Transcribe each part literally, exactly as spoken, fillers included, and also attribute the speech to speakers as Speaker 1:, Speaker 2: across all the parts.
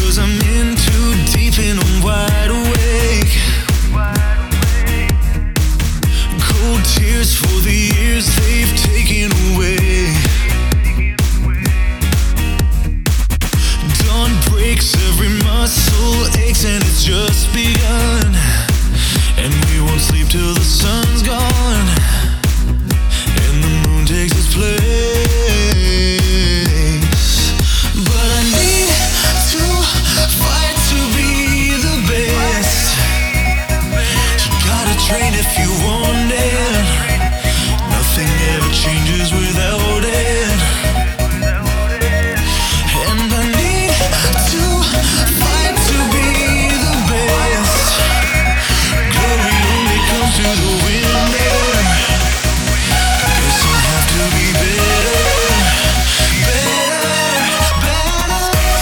Speaker 1: 'cause I'm in too deep and I'm wide awake. Cold tears for the years they've taken away. Dawn breaks, every muscle aches, and it's just begun. And we won't sleep till the sun's gone and the moon takes its place. But I need to fight to be the best. You gotta train if you want it. Nothing ever changes without it. And I need to fight to be the best. Glory only comes to the winner. Guess I'll have to be better, better, better.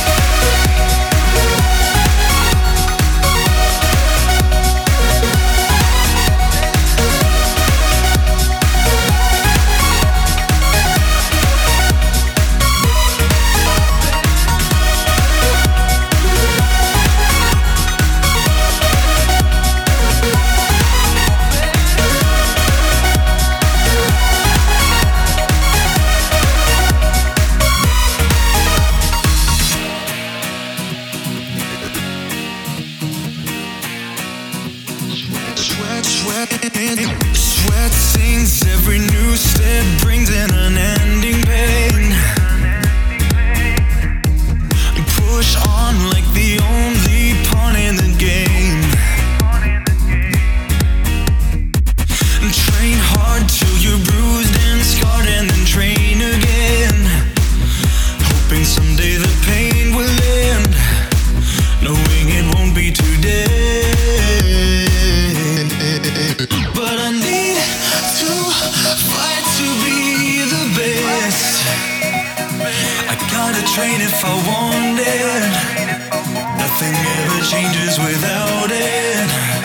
Speaker 1: Sweat, sweat, sweat sings. Every new step brings an unending pain. Push on like the only pawn in the game. Train hard till you're bruised and scarred, and then train again. Hoping someday the pain will end, knowing it won't be today. But I need to fight to be the best. I gotta train if I want it. Nothing ever changes without it.